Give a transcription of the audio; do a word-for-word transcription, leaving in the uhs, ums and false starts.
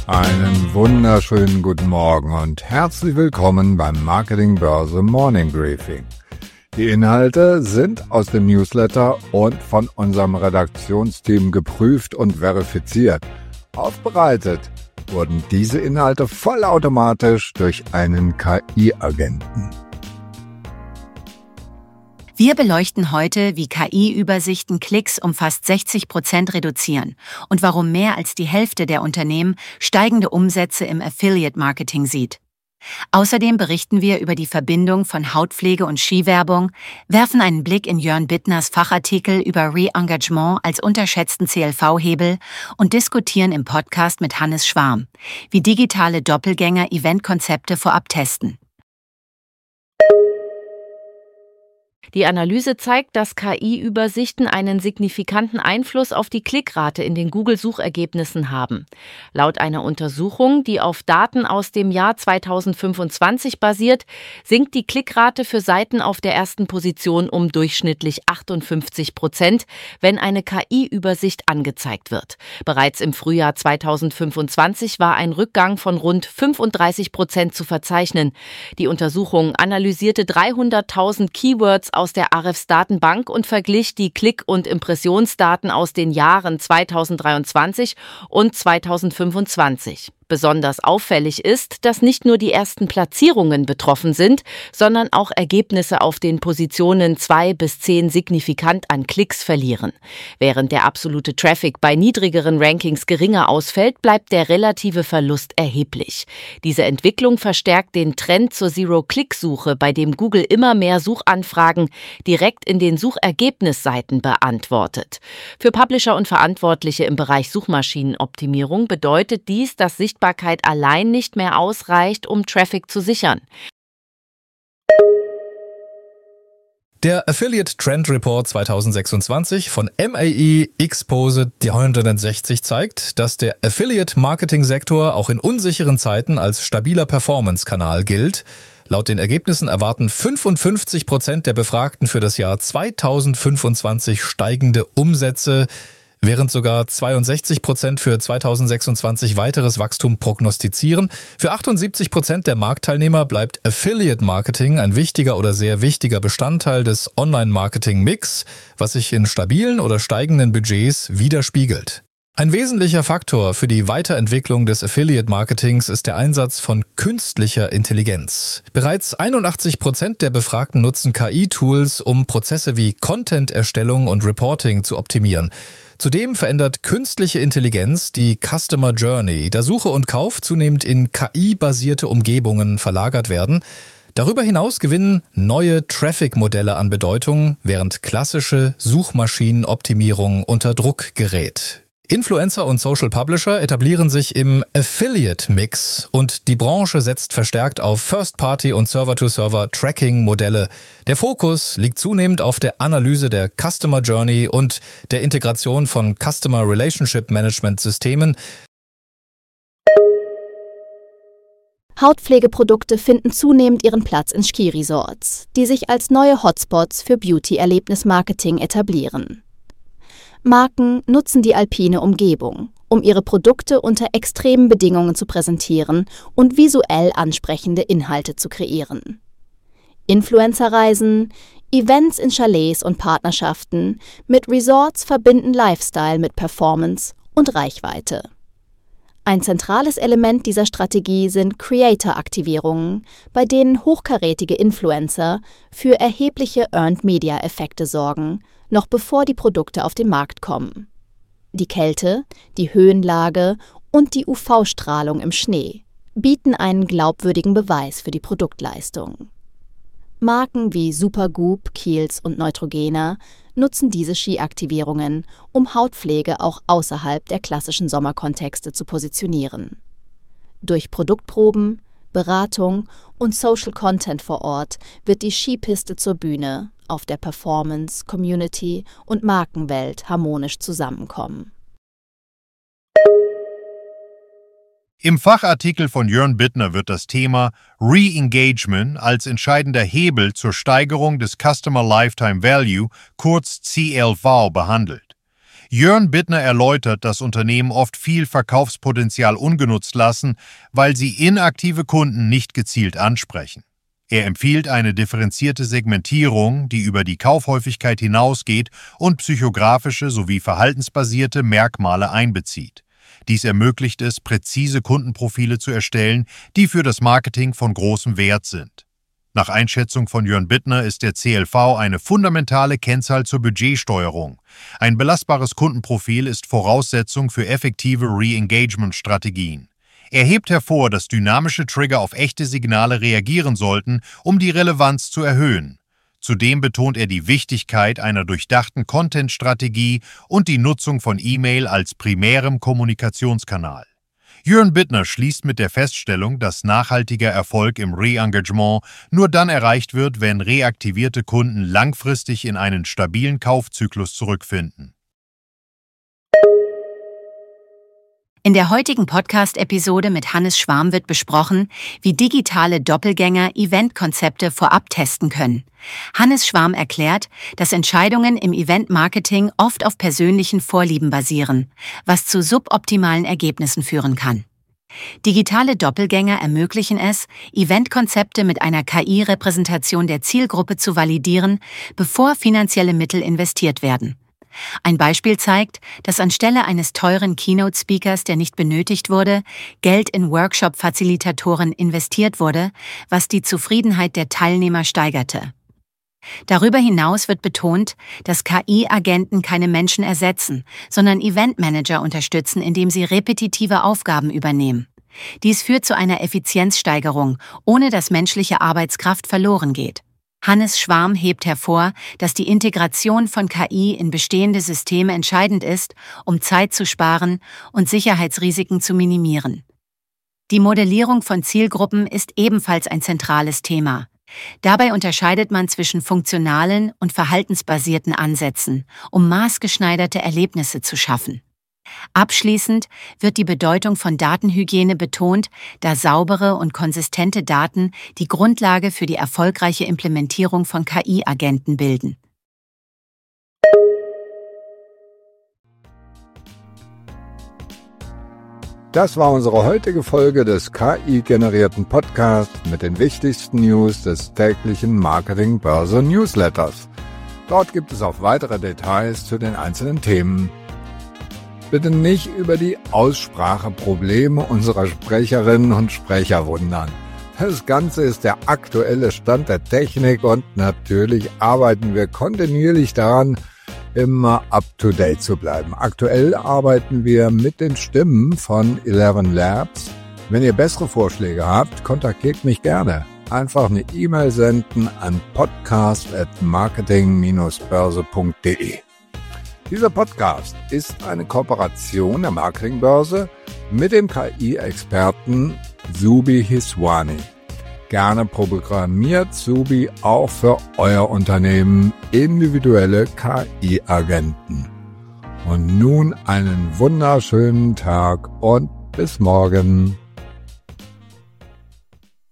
Einen wunderschönen guten Morgen und herzlich willkommen beim Marketing Börse Morning Briefing. Die Inhalte sind aus dem Newsletter und von unserem Redaktionsteam geprüft und verifiziert. Aufbereitet wurden diese Inhalte vollautomatisch durch einen K I-Agenten. Wir beleuchten heute, wie K I-Übersichten Klicks um fast sechzig Prozent reduzieren und warum mehr als die Hälfte der Unternehmen steigende Umsätze im Affiliate-Marketing sieht. Außerdem berichten wir über die Verbindung von Hautpflege und Skiwerbung, werfen einen Blick in Jörn Bittners Fachartikel über Re-Engagement als unterschätzten C L V-Hebel und diskutieren im Podcast mit Hannes Schwarm, wie digitale Doppelgänger Eventkonzepte vorab testen. Die Analyse zeigt, dass K I-Übersichten einen signifikanten Einfluss auf die Klickrate in den Google-Suchergebnissen haben. Laut einer Untersuchung, die auf Daten aus dem Jahr zweitausendfünfundzwanzig basiert, sinkt die Klickrate für Seiten auf der ersten Position um durchschnittlich achtundfünfzig Prozent, wenn eine K I-Übersicht angezeigt wird. Bereits im Frühjahr zweitausendfünfundzwanzig war ein Rückgang von rund fünfunddreißig Prozent zu verzeichnen. Die Untersuchung analysierte dreihunderttausend Keywords aus der Ahrefs-Datenbank und verglich die Klick- und Impressionsdaten aus den Jahren zweitausenddreiundzwanzig und zweitausendfünfundzwanzig. Besonders auffällig ist, dass nicht nur die ersten Platzierungen betroffen sind, sondern auch Ergebnisse auf den Positionen zwei bis zehn signifikant an Klicks verlieren. Während der absolute Traffic bei niedrigeren Rankings geringer ausfällt, bleibt der relative Verlust erheblich. Diese Entwicklung verstärkt den Trend zur Zero-Click-Suche, bei dem Google immer mehr Suchanfragen direkt in den Suchergebnisseiten beantwortet. Für Publisher und Verantwortliche im Bereich Suchmaschinenoptimierung bedeutet dies, dass Sichtbarkeit allein nicht mehr ausreicht, um Traffic zu sichern. Der Affiliate Trend Report zweitausendsechsundzwanzig von M A E Exposed dreihundertsechzig zeigt, dass der Affiliate-Marketing-Sektor auch in unsicheren Zeiten als stabiler Performance-Kanal gilt. Laut den Ergebnissen erwarten fünfundfünfzig Prozent der Befragten für das Jahr zweitausendfünfundzwanzig steigende Umsätze, während sogar zweiundsechzig Prozent für zweitausendsechsundzwanzig weiteres Wachstum prognostizieren. Für achtundsiebzig Prozent der Marktteilnehmer bleibt Affiliate-Marketing ein wichtiger oder sehr wichtiger Bestandteil des Online-Marketing-Mix, was sich in stabilen oder steigenden Budgets widerspiegelt. Ein wesentlicher Faktor für die Weiterentwicklung des Affiliate-Marketings ist der Einsatz von künstlicher Intelligenz. Bereits einundachtzig Prozent der Befragten nutzen K I-Tools, um Prozesse wie Content-Erstellung und Reporting zu optimieren. Zudem verändert künstliche Intelligenz die Customer Journey, da Suche und Kauf zunehmend in K I-basierte Umgebungen verlagert werden. Darüber hinaus gewinnen neue Traffic-Modelle an Bedeutung, während klassische Suchmaschinenoptimierung unter Druck gerät. Influencer und Social Publisher etablieren sich im Affiliate-Mix und die Branche setzt verstärkt auf First-Party- und Server-to-Server-Tracking-Modelle. Der Fokus liegt zunehmend auf der Analyse der Customer Journey und der Integration von Customer Relationship Management-Systemen. Hautpflegeprodukte finden zunehmend ihren Platz in Skiresorts, die sich als neue Hotspots für Beauty-Erlebnis-Marketing etablieren. Marken nutzen die alpine Umgebung, um ihre Produkte unter extremen Bedingungen zu präsentieren und visuell ansprechende Inhalte zu kreieren. Influencer-Reisen, Events in Chalets und Partnerschaften mit Resorts verbinden Lifestyle mit Performance und Reichweite. Ein zentrales Element dieser Strategie sind Creator-Aktivierungen, bei denen hochkarätige Influencer für erhebliche Earned-Media-Effekte sorgen, noch bevor die Produkte auf den Markt kommen. Die Kälte, die Höhenlage und die U V-Strahlung im Schnee bieten einen glaubwürdigen Beweis für die Produktleistung. Marken wie Supergoop, Kiehl's und Neutrogena nutzen diese Skiaktivierungen, um Hautpflege auch außerhalb der klassischen Sommerkontexte zu positionieren. Durch Produktproben, Beratung und Social Content vor Ort wird die Skipiste zur Bühne, auf der Performance, Community und Markenwelt harmonisch zusammenkommen. Im Fachartikel von Jörn Bittner wird das Thema Re-Engagement als entscheidender Hebel zur Steigerung des Customer Lifetime Value, kurz C L V, behandelt. Jörn Bittner erläutert, dass Unternehmen oft viel Verkaufspotenzial ungenutzt lassen, weil sie inaktive Kunden nicht gezielt ansprechen. Er empfiehlt eine differenzierte Segmentierung, die über die Kaufhäufigkeit hinausgeht und psychografische sowie verhaltensbasierte Merkmale einbezieht. Dies ermöglicht es, präzise Kundenprofile zu erstellen, die für das Marketing von großem Wert sind. Nach Einschätzung von Jörn Bittner ist der C L V eine fundamentale Kennzahl zur Budgetsteuerung. Ein belastbares Kundenprofil ist Voraussetzung für effektive Re-Engagement-Strategien. Er hebt hervor, dass dynamische Trigger auf echte Signale reagieren sollten, um die Relevanz zu erhöhen. Zudem betont er die Wichtigkeit einer durchdachten Content-Strategie und die Nutzung von E-Mail als primärem Kommunikationskanal. Jörn Bittner schließt mit der Feststellung, dass nachhaltiger Erfolg im Re-Engagement nur dann erreicht wird, wenn reaktivierte Kunden langfristig in einen stabilen Kaufzyklus zurückfinden. In der heutigen Podcast-Episode mit Hannes Schwarm wird besprochen, wie digitale Doppelgänger Eventkonzepte vorab testen können. Hannes Schwarm erklärt, dass Entscheidungen im Event-Marketing oft auf persönlichen Vorlieben basieren, was zu suboptimalen Ergebnissen führen kann. Digitale Doppelgänger ermöglichen es, Eventkonzepte mit einer K I-Repräsentation der Zielgruppe zu validieren, bevor finanzielle Mittel investiert werden. Ein Beispiel zeigt, dass anstelle eines teuren Keynote-Speakers, der nicht benötigt wurde, Geld in Workshop-Facilitatoren investiert wurde, was die Zufriedenheit der Teilnehmer steigerte. Darüber hinaus wird betont, dass K I-Agenten keine Menschen ersetzen, sondern Eventmanager unterstützen, indem sie repetitive Aufgaben übernehmen. Dies führt zu einer Effizienzsteigerung, ohne dass menschliche Arbeitskraft verloren geht. Hannes Schwarm hebt hervor, dass die Integration von K I in bestehende Systeme entscheidend ist, um Zeit zu sparen und Sicherheitsrisiken zu minimieren. Die Modellierung von Zielgruppen ist ebenfalls ein zentrales Thema. Dabei unterscheidet man zwischen funktionalen und verhaltensbasierten Ansätzen, um maßgeschneiderte Erlebnisse zu schaffen. Abschließend wird die Bedeutung von Datenhygiene betont, da saubere und konsistente Daten die Grundlage für die erfolgreiche Implementierung von K I-Agenten bilden. Das war unsere heutige Folge des K I-generierten Podcasts mit den wichtigsten News des täglichen Marketing-Börse-Newsletters. Dort gibt es auch weitere Details zu den einzelnen Themen. Bitte nicht über die Ausspracheprobleme unserer Sprecherinnen und Sprecher wundern. Das Ganze ist der aktuelle Stand der Technik und natürlich arbeiten wir kontinuierlich daran, immer up-to-date zu bleiben. Aktuell arbeiten wir mit den Stimmen von Eleven Labs. Wenn ihr bessere Vorschläge habt, kontaktiert mich gerne. Einfach eine E-Mail senden an podcast at marketing dash börse punkt de. Dieser Podcast ist eine Kooperation der Marketingbörse mit dem K I-Experten Zubi Hiswani. Gerne programmiert Zubi auch für euer Unternehmen individuelle K I-Agenten. Und nun einen wunderschönen Tag und bis morgen.